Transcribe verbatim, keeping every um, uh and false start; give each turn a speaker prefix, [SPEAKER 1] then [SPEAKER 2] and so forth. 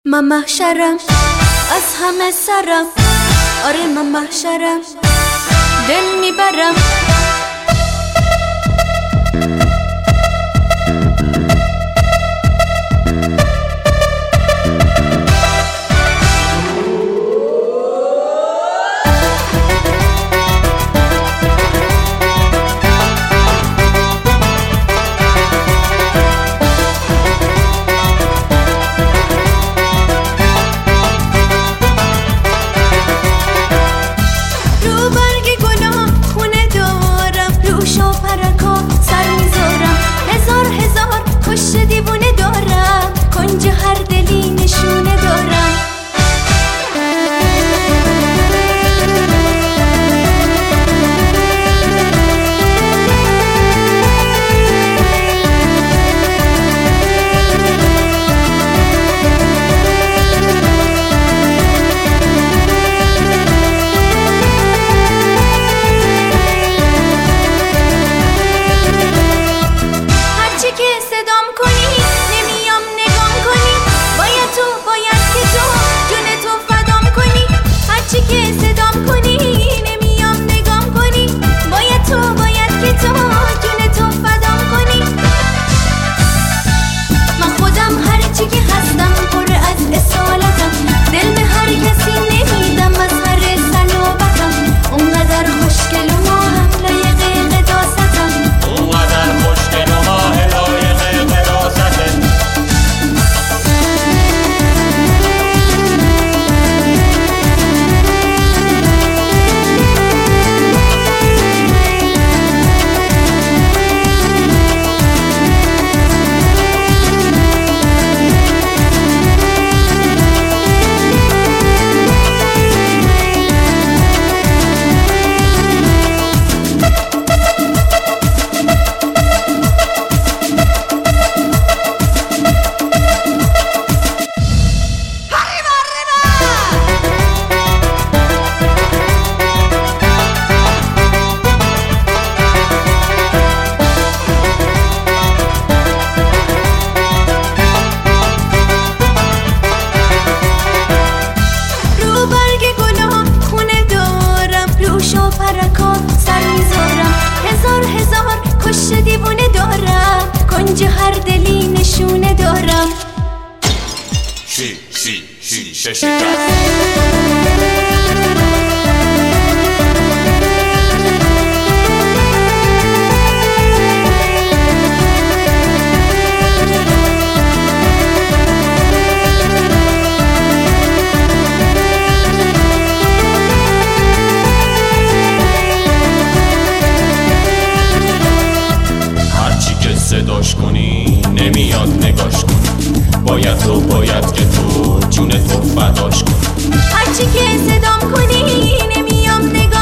[SPEAKER 1] من محشرم از همه سرم، آره من محشرم دل میبرم. دیوونه دارم کنج هر دلی نشونه دارم. هرچی که صدام کنی نمیام نگام کنی، باید تو باید که تو جون تو فدام کنی. هرچی که صدام کنی نمیام نگام کنی، باید تو باید که تو جون تو فدام کنی. من خودم هرچی که هستم پر از اصالتم، دل به هر کسی نمیدم از هر صلابتم. اونقدر خوشگل و ماهم لایق قداستم،
[SPEAKER 2] اونقدر خوشگل و ماه لایق قداستم. دیوونه دارم کنج هر دلی نشونه دارم. شی شی شی شی شکست. صداش کنی نمیاد نگاش کنی، باید تو باید که تو جون تو فداش کنی.
[SPEAKER 1] هرچی که صدام کنی نمیام نگاش